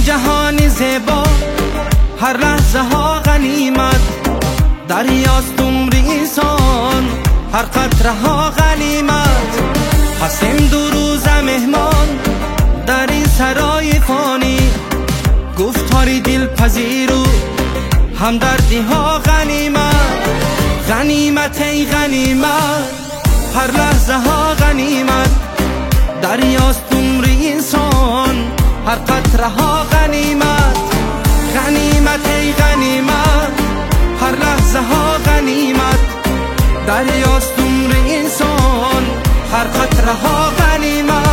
این جهانی زیبا، هر لحظه ها غنیمت. دریاست عمر انسان، هر قطره ها غنیمت. هستیم دو روز مهمان در این سرای فانی، گفتاری دل پذیر و همدردی ها غنیمت. غنیمت ای غنیمت، هر لحظه ها غنیمت. دریاست عمر انسان، هر قطره ها غنیمت. غنیمت ای غنیمت، هر لحظه ها غنیمت. دریاست عمر انسان، هر قطره ها غنیمت.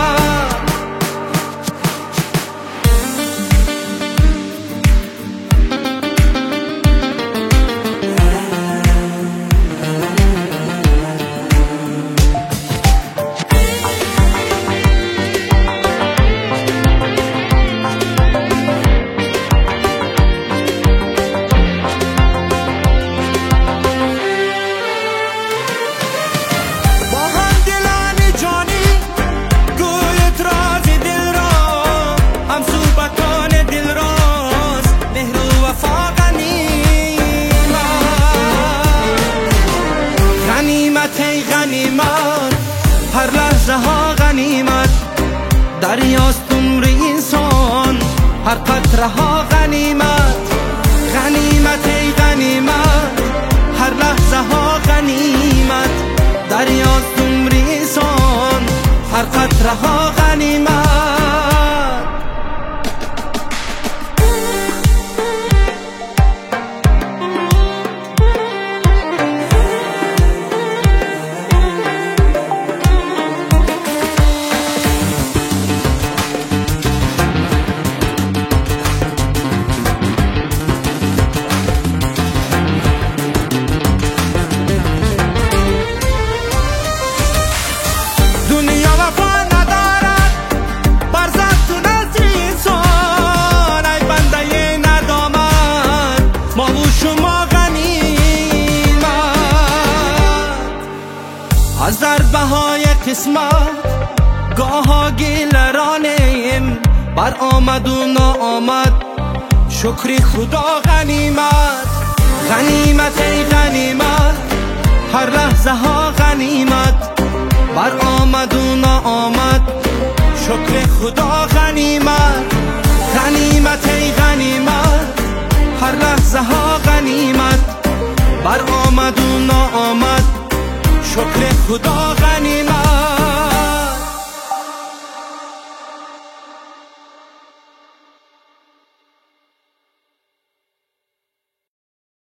ای غنیمت، هر لحظه ها غنیمت. دریاست عمر انسان، هر قطره ها غنیمت. غنیمت ای غنیمت، هر لحظه ها غنیمت. دریاست عمر انسان، هر قطره ها غنیمت. از ضربه‌های قسمت گاها گیلرانیم، بر آمد و ناآمد شکر خدا غنیمت. غنیمت ای غنیمت، هر لحظه ها غنیمت. بر آمد و ناآمد شکر خدا غنیمت. غنیمت ای غنیمت، هر لحظه ها غنیمت. بر آمد و ناآمد شکر خدا غنیمت.